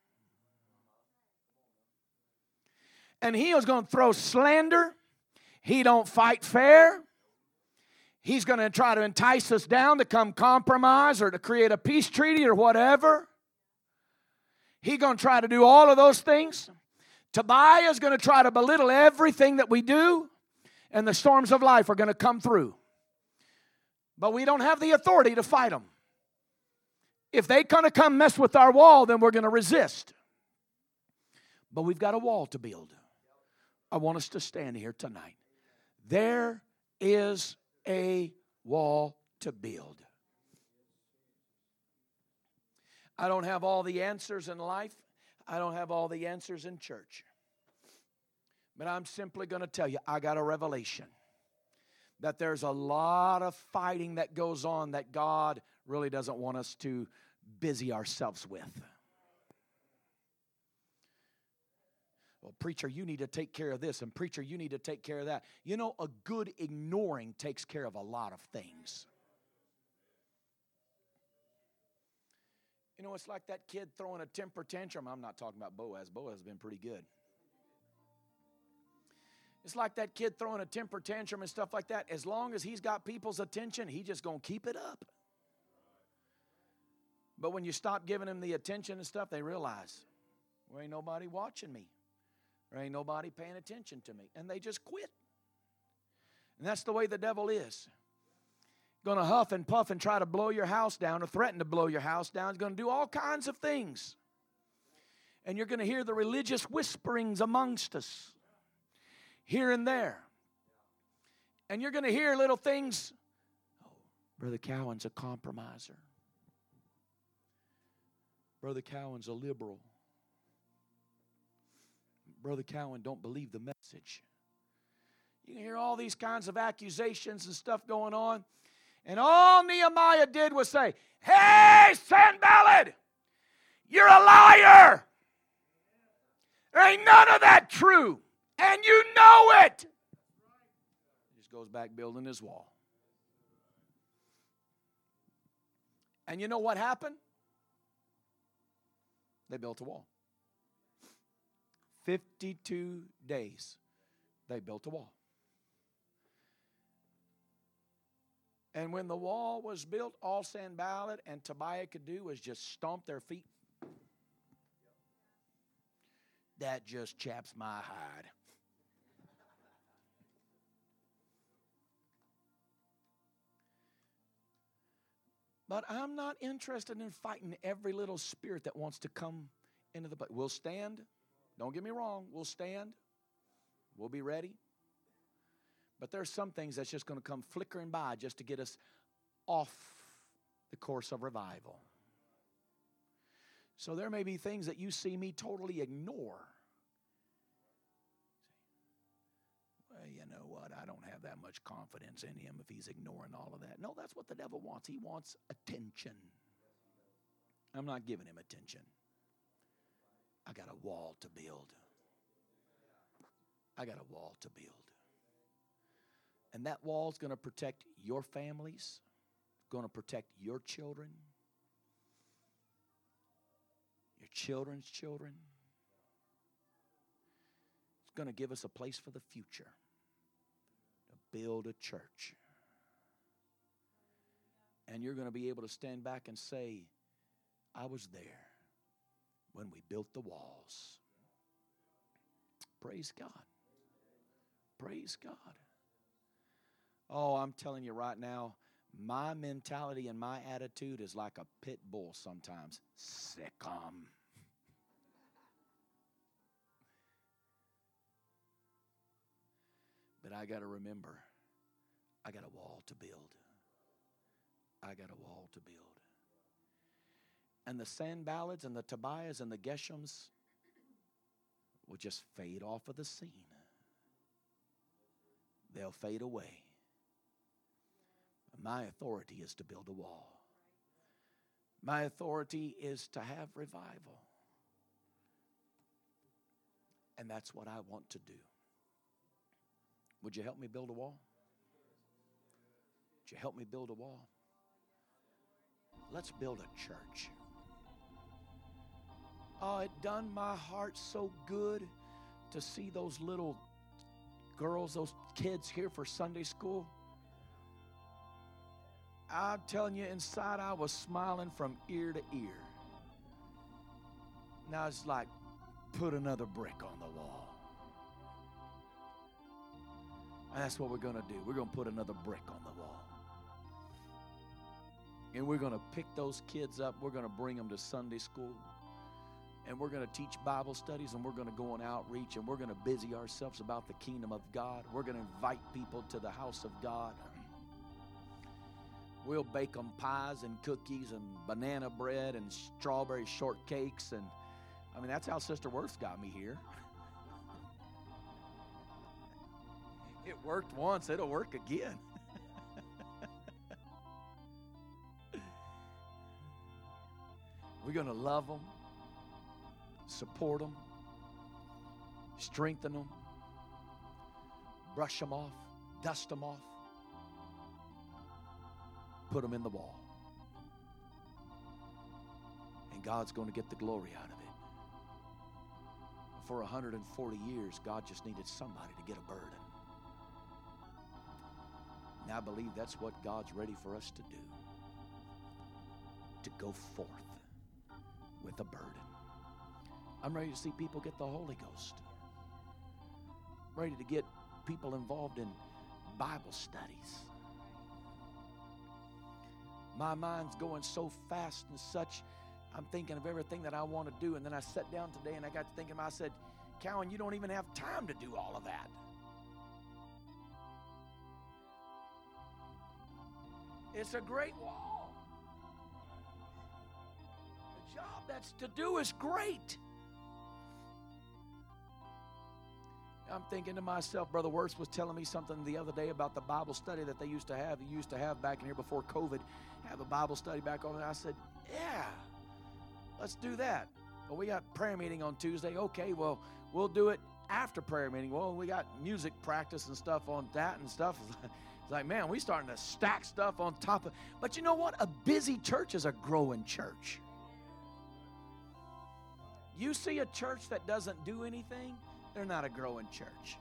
And he is going to throw slander. He don't fight fair. He's going to try to entice us down to come compromise or to create a peace treaty or whatever. He's going to try to do all of those things. Tobiah is going to try to belittle everything that we do, and the storms of life are going to come through. But we don't have the authority to fight them. If they're going to come mess with our wall, then we're going to resist. But we've got a wall to build. I want us to stand here tonight. There is a wall to build. I don't have all the answers in life. I don't have all the answers in church. But I'm simply going to tell you, I got a revelation that there's a lot of fighting that goes on that God really doesn't want us to busy ourselves with. Well, preacher, you need to take care of this, and preacher, you need to take care of that. You know, a good ignoring takes care of a lot of things. You know, it's like that kid throwing a temper tantrum. I'm not talking about Boaz. Boaz has been pretty good. It's like that kid throwing a temper tantrum and stuff like that. As long as he's got people's attention, he's just going to keep it up. But when you stop giving him the attention and stuff, they realize, there ain't nobody watching me. There ain't nobody paying attention to me. And they just quit. And that's the way the devil is. Going to huff and puff and try to blow your house down or threaten to blow your house down. He's going to do all kinds of things. And you're going to hear the religious whisperings amongst us, here and there. And you're going to hear little things. Oh, Brother Cowan's a compromiser. Brother Cowan's a liberal. Brother Cowan don't believe the message. You can hear all these kinds of accusations and stuff going on. And all Nehemiah did was say, hey, Sanballat, you're a liar. There ain't none of that true. And you know it. He just goes back building his wall. And you know what happened? They built a wall. 52 days they built a wall. And when the wall was built, all Sanballat and Tobiah could do was just stomp their feet. That just chaps my hide. But I'm not interested in fighting every little spirit that wants to come into the place. We'll stand. Don't get me wrong. We'll stand. We'll be ready. But there's some things that's just going to come flickering by just to get us off the course of revival. So there may be things that you see me totally ignore. Well, you know what? I don't have that much confidence in him if he's ignoring all of that. No, that's what the devil wants. He wants attention. I'm not giving him attention. I got a wall to build. I got a wall to build. And that wall is going to protect your families, going to protect your children, your children's children. It's going to give us a place for the future to build a church. And you're going to be able to stand back and say, I was there when we built the walls. Praise God. Praise God. Oh, I'm telling you right now, my mentality and my attitude is like a pit bull sometimes. Sick 'em. But I got to remember, I got a wall to build. I got a wall to build. and the Sanballats and the Tobiahs and the Geshems will just fade off of the scene. They'll fade away. My authority is to build a wall. My authority is to have revival. And that's what I want to do. Would you help me build a wall? Would you help me build a wall? Let's build a church. Oh, it done my heart so good to see those little girls, those kids here for Sunday school. I'm telling you, inside I was smiling from ear to ear. Now it's like, put another brick on the wall. And that's what we're going to do. We're going to put another brick on the wall. And we're going to pick those kids up. We're going to bring them to Sunday school. And we're going to teach Bible studies. And we're going to go on outreach. And we're going to busy ourselves about the kingdom of God. We're going to invite people to the house of God. We'll bake them pies and cookies and banana bread and strawberry shortcakes. And I mean, that's how Sister Worth got me here. It worked once. It'll work again. We're going to love them, support them, strengthen them, brush them off, dust them off, put them in the wall. And God's going to get the glory out of it. For 140 years, God just needed somebody to get a burden. And I believe that's what God's ready for us to do. To go forth with a burden. I'm ready to see people get the Holy Ghost. I'm ready to get people involved in Bible studies. My mind's going so fast and such. I'm thinking of everything that I want to do. And then I sat down today and I got to thinking, I said, Cowan, you don't even have time to do all of that. It's a great wall. The job that's to do is great. I'm thinking to myself, Brother Worth was telling me something the other day about the Bible study that they used to have back in here before COVID, have a Bible study back over there. I said, yeah, let's do that. Well, we got prayer meeting on Tuesday. Okay, well, we'll do it after prayer meeting. Well, we got music practice and stuff on that and stuff. It's like, man, we starting to stack stuff on top of. But you know what? A busy church is a growing church. You see a church that doesn't do anything, they're not a growing church.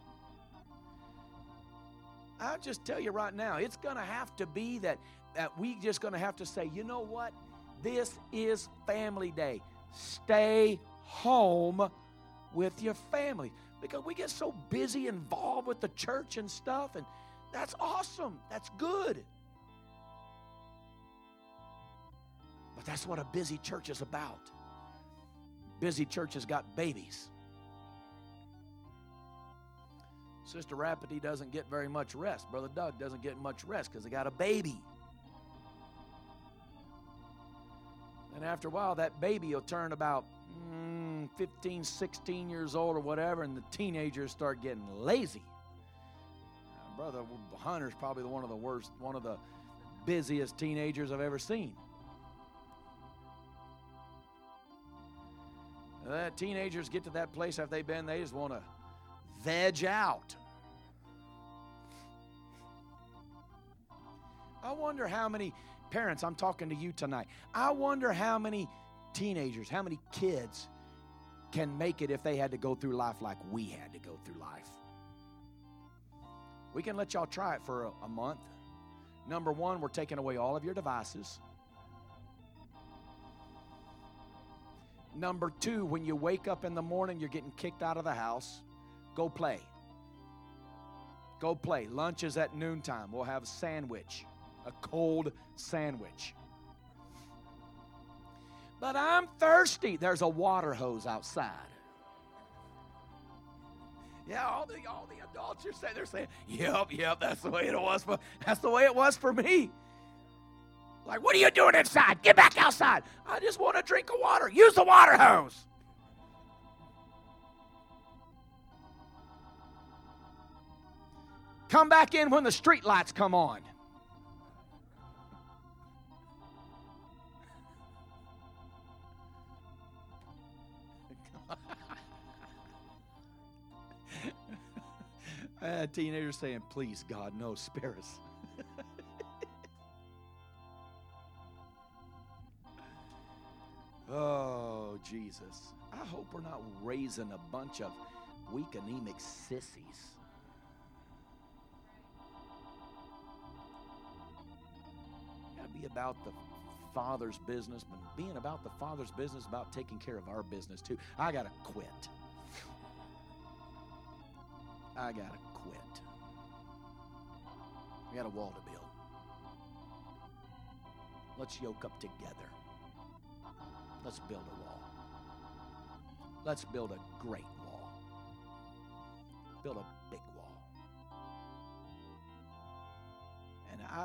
I'll just tell you right now, it's going to have to be that we just going to have to say, you know what? This is family day. Stay home with your family. Because we get so busy involved with the church and stuff, and that's awesome. That's good. But that's what a busy church is about. Busy church has got babies. Sister Rafferty doesn't get very much rest. Brother Doug doesn't get much rest because they got a baby. And after a while, that baby will turn about 15, 16 years old or whatever, and the teenagers start getting lazy. Brother Hunter's probably one of the busiest teenagers I've ever seen. Teenagers get to that place after they've been, they just want to veg out. I wonder how many parents, I'm talking to you tonight, I wonder how many teenagers, how many kids can make it if they had to go through life like we had to go through life. We can let y'all try it for a month. Number one, we're taking away all of your devices. Number two, when you wake up in the morning, you're getting kicked out of the house. Go play. Go play. Lunch is at noontime. We'll have a sandwich, a cold sandwich. But I'm thirsty. There's a water hose outside. Yeah, all the adults they're saying, yep, that's the way it was. That's the way it was for me. Like, what are you doing inside? Get back outside. I just want a drink of water. Use the water hose. Come back in when the street lights come on. Teenagers saying, please, God, no, spare us. Oh, Jesus. I hope we're not raising a bunch of weak, anemic sissies. Got to be about the Father's business, but being about the Father's business, about taking care of our business too. I got to quit. I got to quit. I got a wall to build. Let's yoke up together. Let's build a wall. Let's build a great wall. Build a big wall. And I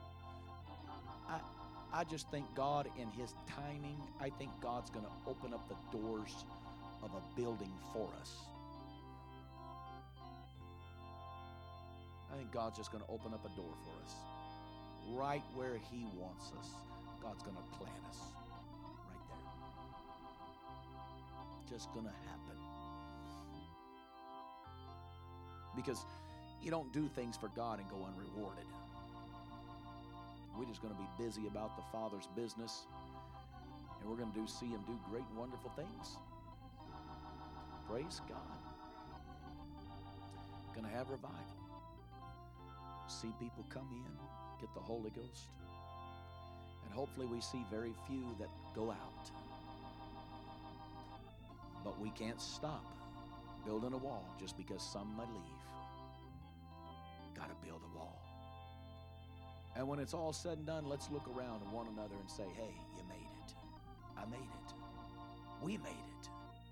just think God, in His timing, I think God's going to open up the doors of a building for us. I think God's just going to open up a door for us. Right where He wants us, God's going to plant us. Right there. Just going to happen. Because you don't do things for God and go unrewarded. We're just going to be busy about the Father's business, and we're going to see Him do great and wonderful things. Praise God. Going to have revival. See people come in, get the Holy Ghost, and hopefully we see very few that go out. But we can't stop building a wall just because some might leave. Got to build a wall. And when it's all said and done, let's look around at one another and say, hey, you made it. I made it. We made it.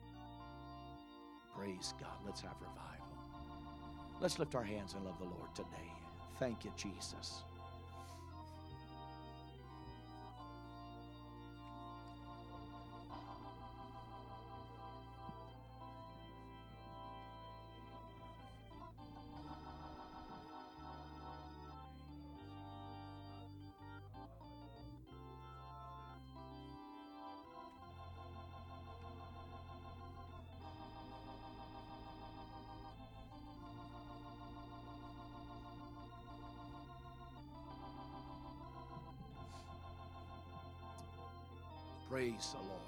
Praise God. Let's have revival. Let's lift our hands and love the Lord today. Thank you, Jesus. Praise the Lord.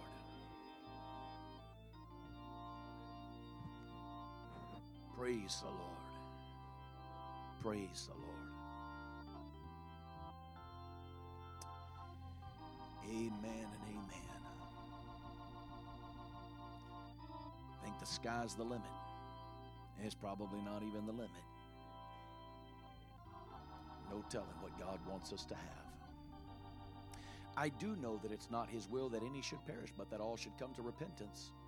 Praise the Lord. Praise the Lord. Amen and amen. I think the sky's the limit. It's probably not even the limit. No telling what God wants us to have. I do know that it's not His will that any should perish, but that all should come to repentance.